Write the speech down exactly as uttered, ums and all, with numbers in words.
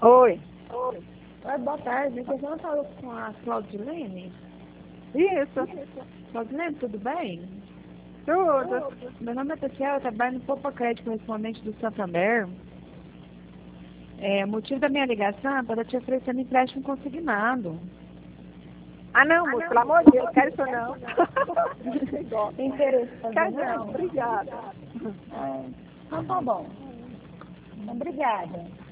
Oi. Oi, boa tarde. Você já falou com a Claudilene? Isso. Claudilene, tudo bem? Tudo. Meu nome é Tatiana, eu trabalho no Poupa Crédito Correspondente do Santander. É, o motivo da minha ligação é para te oferecer um empréstimo consignado. Ah, não, moço, pelo amor de Deus, quero isso não. Tem interesse em fazer, Quero não? não, obrigada. É, então tá bom. Obrigada.